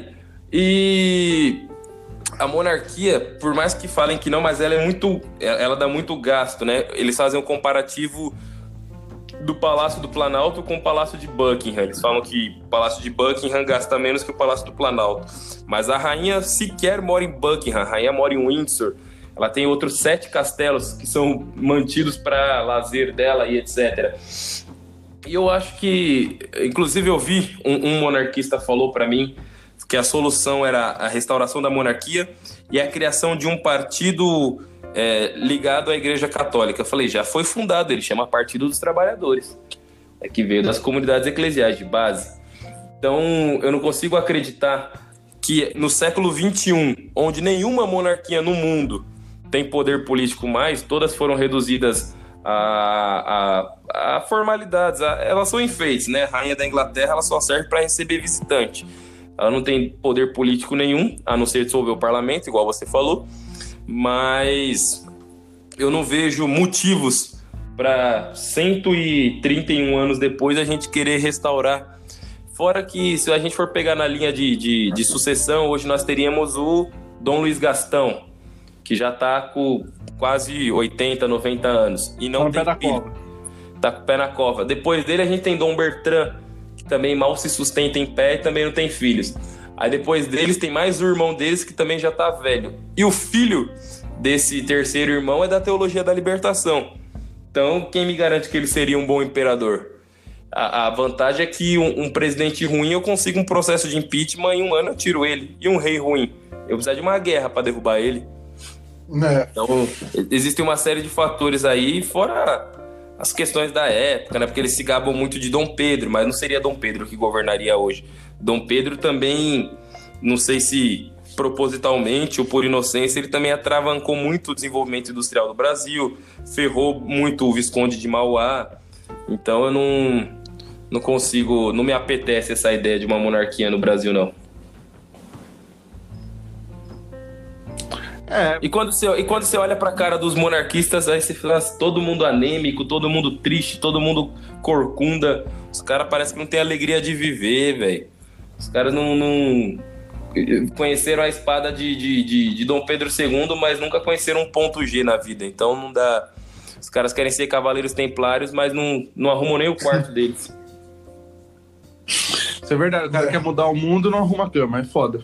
E a monarquia, por mais que falem que não, mas ela é muito, ela dá muito gasto, né? Eles fazem um comparativo do Palácio do Planalto com o Palácio de Buckingham. Eles falam que o Palácio de Buckingham gasta menos que o Palácio do Planalto. Mas a rainha sequer mora em Buckingham, a rainha mora em Windsor. Ela tem outros sete castelos que são mantidos para lazer dela e etcétera. E eu acho que, inclusive eu vi, um, um monarquista falou para mim que a solução era a restauração da monarquia e a criação de um partido é, ligado à Igreja Católica. Eu falei, já foi fundado, ele chama Partido dos Trabalhadores, é que veio das comunidades eclesiais de base. Então, eu não consigo acreditar que no século vinte e um, onde nenhuma monarquia no mundo tem poder político mais, todas foram reduzidas A, a, a formalidades, a, elas são enfeites, né? A rainha da Inglaterra ela só serve para receber visitante. Ela não tem poder político nenhum, a não ser dissolver o parlamento, igual você falou. Mas eu não vejo motivos para cento e trinta e um anos depois a gente querer restaurar. Fora que, se a gente for pegar na linha de, de, de sucessão, hoje nós teríamos o Dom Luiz Gastão, que já está com quase oitenta, noventa anos. E não tá tem filho. Tá com o pé na cova. Depois dele a gente tem Dom Bertrand, que também mal se sustenta em pé e também não tem filhos. Aí depois deles tem mais o irmão deles, que também já tá velho. E o filho desse terceiro irmão é da Teologia da Libertação. Então, quem me garante que ele seria um bom imperador? A, a vantagem é que um, um presidente ruim, eu consigo um processo de impeachment e em um ano eu tiro ele. E um rei ruim, eu preciso de uma guerra para derrubar ele. É. Então, existe uma série de fatores aí, fora as questões da época, né? Porque eles se gabam muito de Dom Pedro, mas não seria Dom Pedro que governaria hoje. Dom Pedro também, não sei se propositalmente ou por inocência, ele também atravancou muito o desenvolvimento industrial do Brasil, ferrou muito o Visconde de Mauá. Então eu não, não consigo, não me apetece essa ideia de uma monarquia no Brasil, não. É. E quando você, e quando você olha pra cara dos monarquistas, aí você fala assim, todo mundo anêmico, todo mundo triste, todo mundo corcunda. Os caras parecem que não tem alegria de viver, velho. Os caras não, não... conheceram a espada de, de, de, de Dom Pedro segundo, mas nunca conheceram um ponto G na vida. Então não dá... Os caras querem ser cavaleiros templários, mas não, não arrumam nem o quarto deles. Isso é verdade, o cara é. quer mudar o mundo e não arruma a cama, é foda.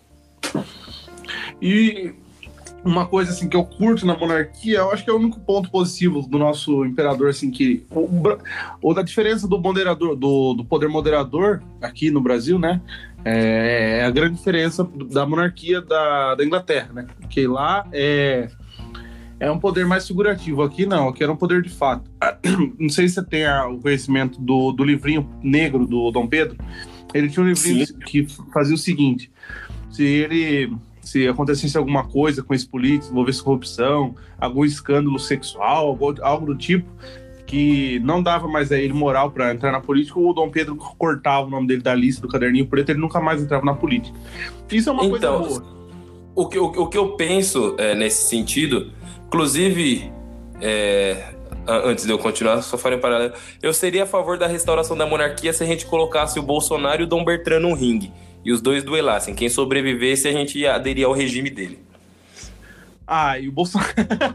E uma coisa assim que eu curto na monarquia, eu acho que é o único ponto positivo do nosso imperador, assim, que ou da diferença do moderador, do, do poder moderador aqui no Brasil, né? É, é a grande diferença da monarquia da, da Inglaterra, né? Porque lá é, é um poder mais figurativo. Aqui não, aqui era um poder de fato. Não sei se você tem a, o conhecimento do, do livrinho negro do Dom Pedro. Ele tinha um livrinho Sim. que fazia o seguinte: se ele... se acontecesse alguma coisa com esse político, envolvesse corrupção, algum escândalo sexual, algo, algo do tipo, que não dava mais a ele moral para entrar na política, o Dom Pedro cortava o nome dele da lista do caderninho preto, ele nunca mais entrava na política. Isso é uma então, coisa boa. O que, o, o que eu penso é, nesse sentido, inclusive, é, antes de eu continuar, só farei um paralelo, eu seria a favor da restauração da monarquia se a gente colocasse o Bolsonaro e o Dom Bertrand no ringue. E os dois duelassem. Quem sobrevivesse, a gente ia aderir ao regime dele. Ah, e o Bolsonaro...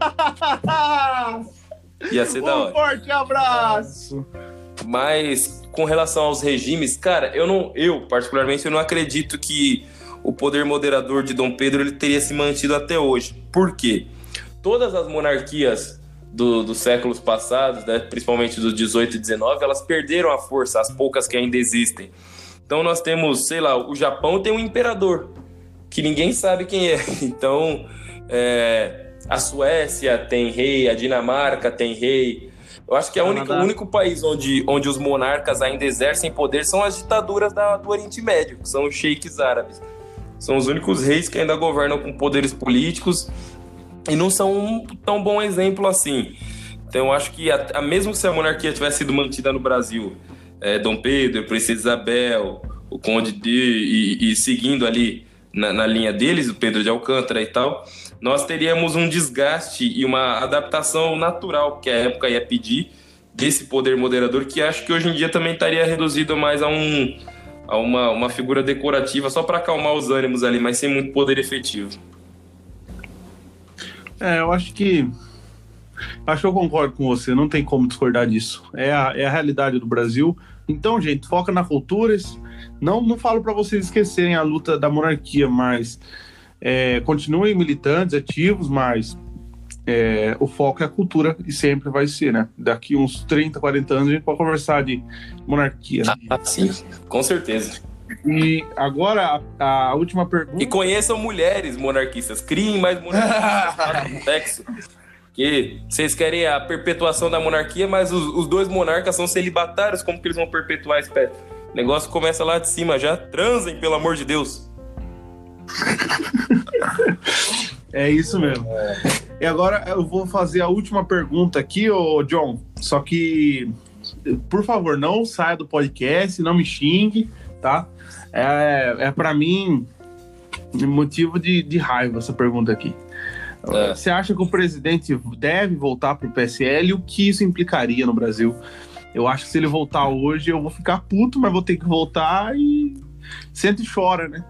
Ia ser da hora. Um forte abraço! Mas, com relação aos regimes, cara, eu não... Eu, particularmente, eu não acredito que o poder moderador de Dom Pedro ele teria se mantido até hoje. Por quê? Todas as monarquias do, dos séculos passados, né, principalmente dos dezoito e dezenove, elas perderam a força, as poucas que ainda existem. Então nós temos, sei lá, o Japão tem um imperador, que ninguém sabe quem é. Então, é, a Suécia tem rei, a Dinamarca tem rei. Eu acho que é o único, o único país onde, onde os monarcas ainda exercem poder são as ditaduras da, do Oriente Médio, que são os sheiks árabes. São os únicos reis que ainda governam com poderes políticos e não são um tão bom exemplo assim. Então eu acho que, a, a, mesmo se a monarquia tivesse sido mantida no Brasil... É, Dom Pedro, Princesa Isabel, o Conde de e, e seguindo ali na, na linha deles, o Pedro de Alcântara e tal, nós teríamos um desgaste e uma adaptação natural que a época ia pedir desse poder moderador, que acho que hoje em dia também estaria reduzido mais a, um, a uma, uma figura decorativa só para acalmar os ânimos ali, mas sem muito poder efetivo. É, eu acho que Acho que eu concordo com você, não tem como discordar disso. É a, é a realidade do Brasil. Então, gente, foca na cultura. Não, não falo para vocês esquecerem a luta da monarquia, mas é, continuem militantes, ativos, mas é, o foco é a cultura e sempre vai ser, né? Daqui uns trinta, quarenta anos a gente pode conversar de monarquia. Né? Ah, sim, com certeza. E agora, a, a última pergunta... E conheçam mulheres monarquistas, criem mais monarquistas no sexo. Que vocês querem a perpetuação da monarquia, mas os, os dois monarcas são celibatários, como que eles vão perpetuar esse pé? O negócio começa lá de cima já. Transem, pelo amor de Deus. É isso mesmo. E agora eu vou fazer a última pergunta aqui, ô John. Só que, por favor, não saia do podcast, não me xingue, tá? É, é pra mim motivo de, de raiva essa pergunta aqui. É. Você acha que o presidente deve voltar pro P S L e o que isso implicaria no Brasil? Eu acho que se ele voltar hoje, eu vou ficar puto, mas vou ter que voltar e senta e chora, né?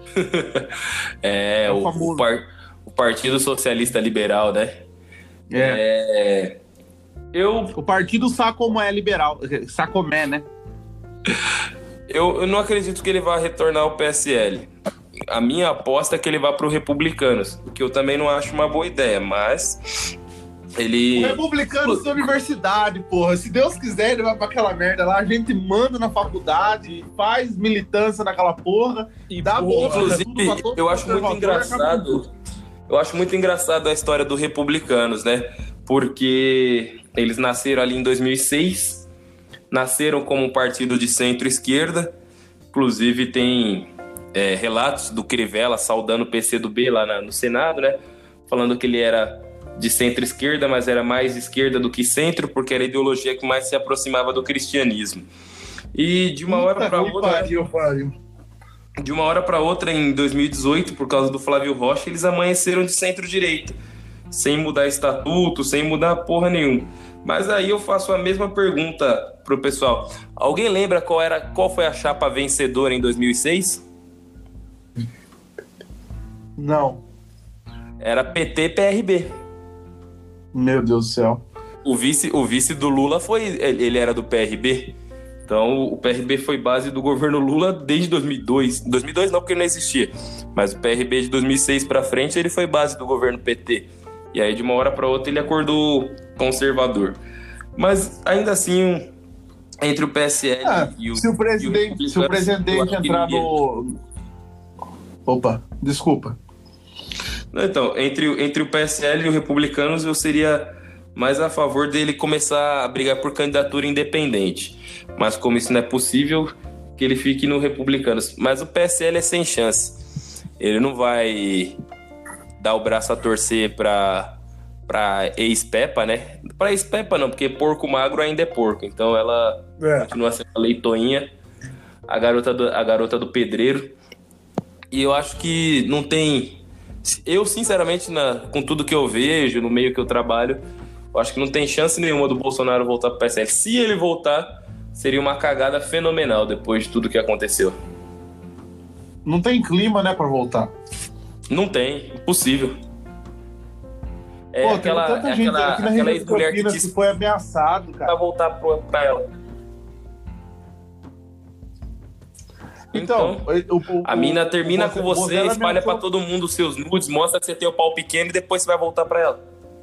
é, é o, o, o, par, o Partido Socialista Liberal, né? É. é... Eu... O Partido Sacomé liberal, Sacomé, né? eu, eu não acredito que ele vá retornar ao P S L. A minha aposta é que ele vá para o Republicanos, o que eu também não acho uma boa ideia, mas ele... O Republicanos da universidade, porra. Se Deus quiser, ele vai para aquela merda lá, a gente manda na faculdade, faz militância naquela porra e dá boa. Inclusive, eu acho muito engraçado, eu acho muito engraçado a história do Republicanos, né? Porque eles nasceram ali em dois mil e seis, nasceram como um partido de centro-esquerda, inclusive tem... É, relatos do Crivella saudando o P C do B lá na, no Senado, né? Falando que ele era de centro-esquerda, mas era mais esquerda do que centro, porque era a ideologia que mais se aproximava do cristianismo. E de uma hora para outra... Pariu, pariu. de uma hora para outra, em dois mil e dezoito, por causa do Flávio Rocha, eles amanheceram de centro-direita, sem mudar estatuto, sem mudar porra nenhuma. Mas aí eu faço a mesma pergunta pro pessoal. Alguém lembra qual, era, qual foi a chapa vencedora em dois mil e seis? Não. Era P T P R B. Meu Deus do céu. O vice, o vice do Lula foi... Ele era do P R B. Então o P R B foi base do governo Lula desde dois mil e dois. dois mil e dois não, porque não existia. Mas o P R B de dois mil e seis pra frente, ele foi base do governo P T. E aí de uma hora pra outra ele acordou conservador. Mas ainda assim, entre o P S L ah, e o... Se o presidente, o se o presidente entrar no... Opa, desculpa. Então, entre, entre o P S L e os republicanos, eu seria mais a favor dele começar a brigar por candidatura independente. Mas como isso não é possível, que ele fique no republicanos. Mas o P S L é sem chance. Ele não vai dar o braço a torcer para para ex-Pepa, né? Para ex-Pepa não, porque porco magro ainda é porco. Então ela é. continua sendo a leitoinha, a garota do, a garota do pedreiro. E eu acho que não tem... Eu, sinceramente, na, com tudo que eu vejo, no meio que eu trabalho, eu acho que não tem chance nenhuma do Bolsonaro voltar pro P S L. Se ele voltar, seria uma cagada fenomenal depois de tudo que aconteceu. Não tem clima, né, pra voltar. Não tem, impossível. É Pô, aquela, tanta é gente aquela, aqui na aquela região de ex-mulher que Campinas disse que foi ameaçado, cara. pra voltar pro, pra ela. Então, então o, o, a mina termina o, com você, espalha pra todo mundo os seus nudes, mostra que você tem o pau pequeno e depois você vai voltar pra ela.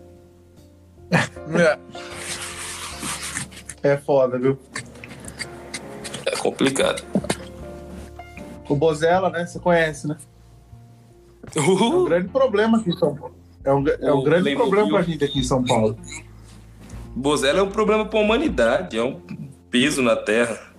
É. É foda, viu? É complicado. O Bozella, né? Você conhece, né? Uh. É um grande problema aqui em São Paulo. É um, é um grande Lembro problema pra gente aqui em São Paulo. Bozella é um problema pra humanidade, é um peso na terra.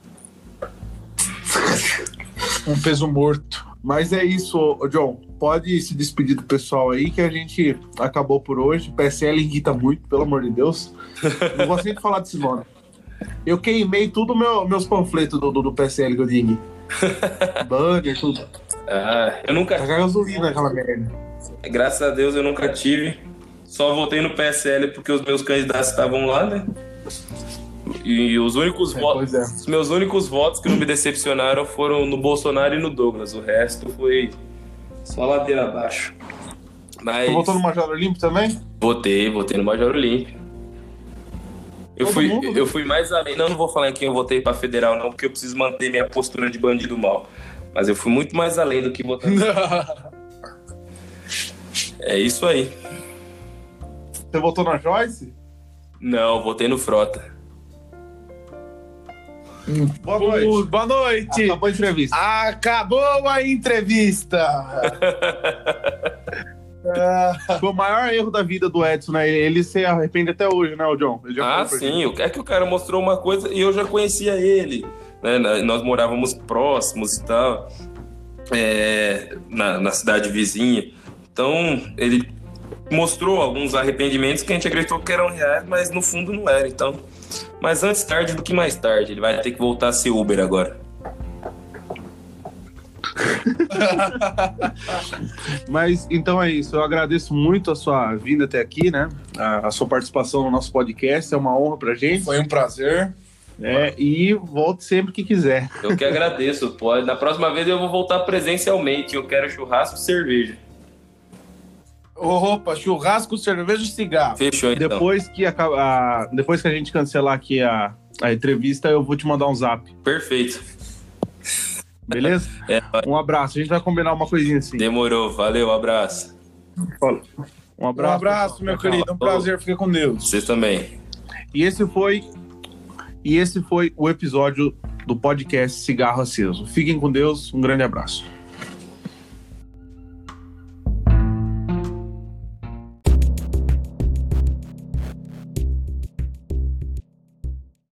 Um peso morto. Mas é isso, ô John. Pode se despedir do pessoal aí, que a gente acabou por hoje. O P S L irrita muito, pelo amor de Deus. Não gosto nem de falar desse nome. Eu queimei tudo meu, meus panfletos do, do, do P S L que eu digo. Banner, tudo. Ah, eu nunca. Tá gasolina aquela merda. Graças a Deus eu nunca tive. Só votei no P S L porque os meus candidatos estavam lá, né? E os únicos é, votos, é. os meus únicos votos que não me decepcionaram foram no Bolsonaro e no Douglas. O resto foi só ladeira abaixo. Mas... Você votou no Major Olímpio também? Votei, votei no Major Olímpio. Eu fui, mundo, eu fui mais além. Não, não vou falar em quem eu votei pra federal, não, porque eu preciso manter minha postura de bandido mal. Mas eu fui muito mais além do que votar. É isso aí. Você votou na Joyce? Não, votei no Frota. Hum, boa noite. Uh, boa noite. Acabou a entrevista. Acabou a entrevista. uh, foi o maior erro da vida do Edson, né? Ele se arrepende até hoje, né, o John? Ele já ah, sim. É que o cara mostrou uma coisa e eu já conhecia ele. Né? Nós morávamos próximos e tal. É, na, na cidade vizinha. Então, ele mostrou alguns arrependimentos que a gente acreditou que eram reais, mas no fundo não era. Então, mas antes tarde do que mais tarde. Ele vai ter que voltar a ser Uber agora. Mas então é isso. Eu agradeço muito a sua vinda até aqui, né? A, a sua participação no nosso podcast. É uma honra pra gente. Foi um prazer. É, e volte sempre que quiser. Eu que agradeço. Pode. Na próxima vez eu vou voltar presencialmente. Eu quero churrasco e cerveja. Opa, churrasco, cerveja e cigarro. Fechou, então. Depois que, a, a, depois que a gente cancelar aqui a, a entrevista, eu vou te mandar um zap. Perfeito. Beleza? É, um abraço. A gente vai combinar uma coisinha assim. Demorou. Valeu, abraço. Um abraço, um abraço meu querido. Um prazer. Fica com Deus. Vocês também. E esse foi... E esse foi o episódio do podcast Cigarro Aceso. Fiquem com Deus, um grande abraço.